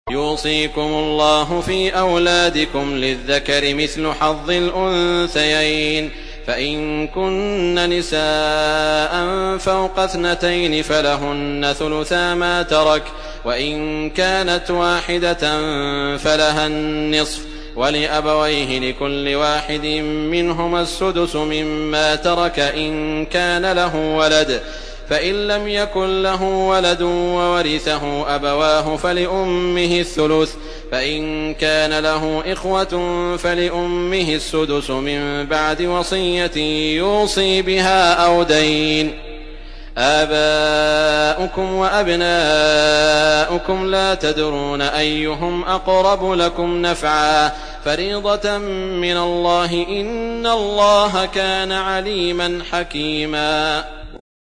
يوصيكم الله في أولادكم للذكر مثل حظ الأنثيين فإن كن نساء فوق 2 فلهن ثلثا ما ترك وإن كانت واحدة فلها النصف ولأبويه لكل واحد منهما السدس مما ترك إن كان له ولد فإن لم يكن له ولد وورثه أبواه فلأمه الثلث فإن كان له إخوة فلأمه السدس من بعد وصية يوصي بها أو دين. آباؤكم وأبناؤكم لا تدرون أيهم أقرب لكم نفعا فريضة من الله إن الله كان عليما حكيما.